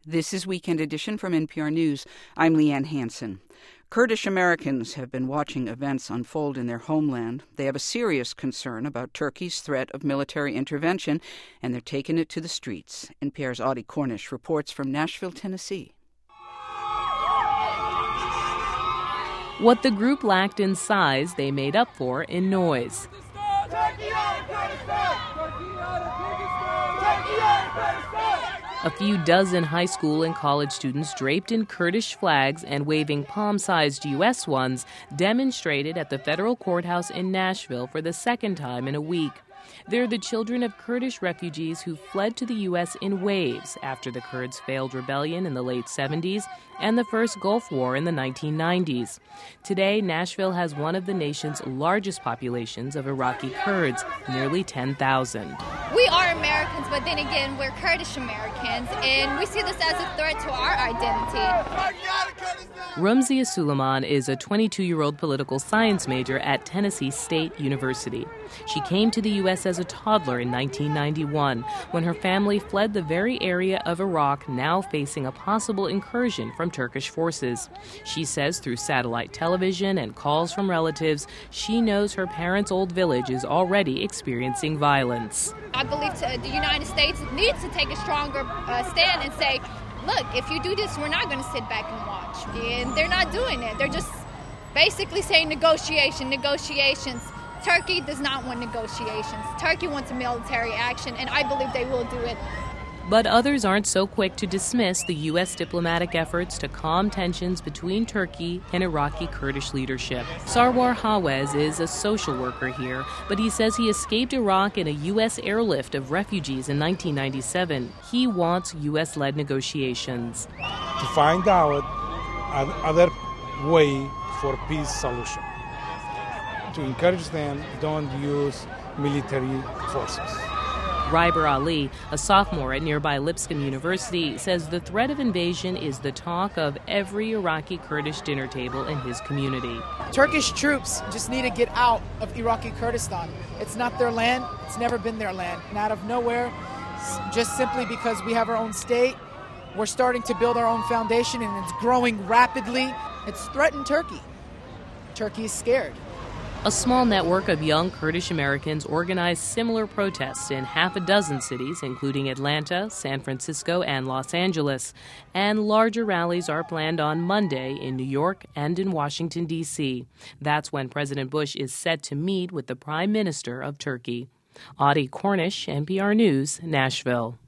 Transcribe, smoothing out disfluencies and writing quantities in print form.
This is Weekend Edition from NPR News. I'm Leanne Hansen. Kurdish Americans have been watching events unfold in their homeland. They have a serious concern about Turkey's threat of military intervention, and they're taking it to the streets. NPR's Audie Cornish reports from Nashville, Tennessee. What the group lacked in size, they made up for in noise. A few dozen high school and college students draped in Kurdish flags and waving palm-sized U.S. ones demonstrated at the federal courthouse in Nashville for the second time in a week. They're the children of Kurdish refugees who fled to the U.S. in waves after the Kurds' failed rebellion in the late 70s and the first Gulf War in the 1990s. Today, Nashville has one of the nation's largest populations of Iraqi Kurds, nearly 10,000. We are Americans, but then again, we're Kurdish Americans, and we see this as a threat to our identity. Rumziya Suleiman is a 22-year-old political science major at Tennessee State University. She came to the U.S. as a toddler in 1991 when her family fled the very area of Iraq now facing a possible incursion from Turkish forces. She says through satellite television and calls from relatives, she knows her parents' old village is already experiencing violence. I believe the United States needs to take a stronger stand and say, look, if you do this, we're not going to sit back and watch. And they're not doing it. They're just basically saying negotiations. Turkey does not want negotiations. Turkey wants a military action, and I believe they will do it. But others aren't so quick to dismiss the U.S. diplomatic efforts to calm tensions between Turkey and Iraqi Kurdish leadership. Sarwar Hawez is a social worker here, but he says he escaped Iraq in a U.S. airlift of refugees in 1997. He wants U.S.-led negotiations. To find out another way for peace solution. To encourage them, don't use military forces. Ryber Ali, a sophomore at nearby Lipscomb University, says the threat of invasion is the talk of every Iraqi Kurdish dinner table in his community. Turkish troops just need to get out of Iraqi Kurdistan. It's not their land. It's never been their land. And out of nowhere, just simply because we have our own state, we're starting to build our own foundation, and it's growing rapidly. It's threatened Turkey. Turkey is scared. A small network of young Kurdish Americans organized similar protests in half a dozen cities, including Atlanta, San Francisco, and Los Angeles. And larger rallies are planned on Monday in New York and in Washington, D.C. That's when President Bush is set to meet with the Prime Minister of Turkey. Audie Cornish, NPR News, Nashville.